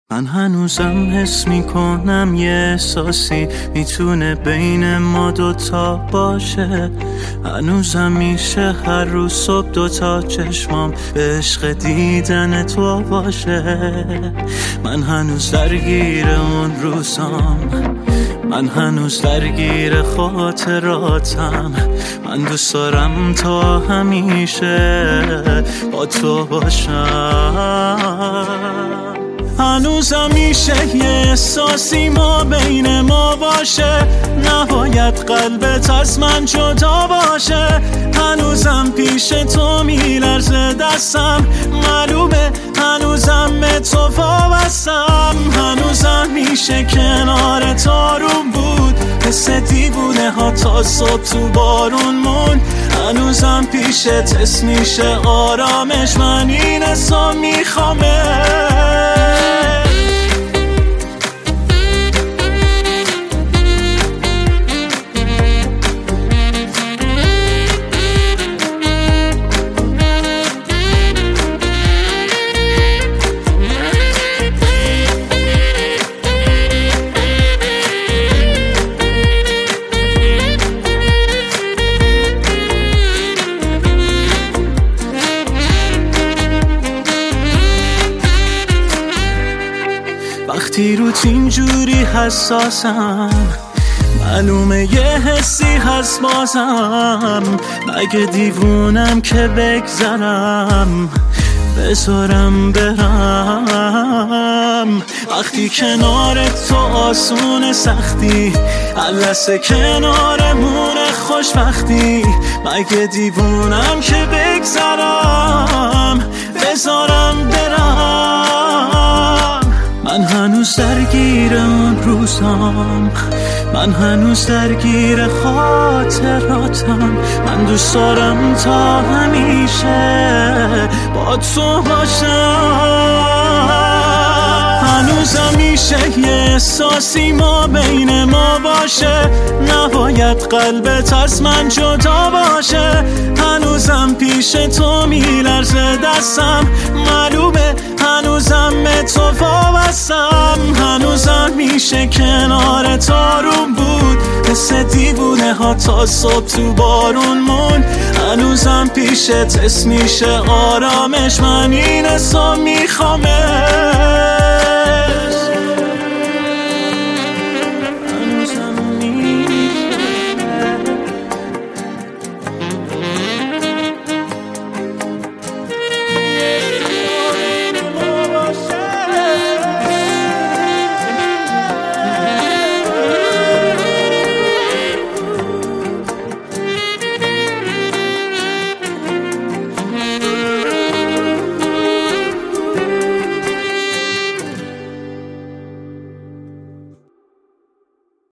من هنوزم حس میکنم یه احساسی میتونه بین ما دوتا باشه. هنوزم میشه هر روز صبح دوتا چشمام به عشق دیدن تو باشه. من هنوز درگیر اون روزام، من هنوز درگیر خاطراتم. من دوست دارم تا همیشه با تو باشم. هنوزم میشه یه احساسی ما بین ما باشه، نباید قلبت از من جدا باشه. هنوزم پیش تو میلرزه دستم، معلومه هنوزم به تو وابستم. هنوزم میشه کنار تو روم بود، حس دیوونه ها تا صبح تو بارون مون. هنوزم پیشت حس میشه آرامش، من این حسا میخوامه. وقتی رو اینجوری حساسم، معلومه یه حسی هست بازم. مگه دیوونم که بگذرم بذارم برم؟ وقتی کنارت تو آسون سختی، لحظه کنارمونه خوشبختی. مگه دیوونم که بگذرم بذارم برم؟ من هنوز درگیر اون روزام، من هنوز درگیر خاطراتم. من دوست دارم تا همیشه با تو باشم. هنوزم میشه یه احساسی ما بین ما باشه، نباید قلبت از من جدا باشه. هنوزم پیش تو میلرزه دستم، معلومه هنوزم به تو وابستم. هنوزم میشه کنار تو روم بود، حس دیوونه ها تا صبح تو بارون مون. هنوزم پیشت حس میشه آرامش، من این حسا میخوامه.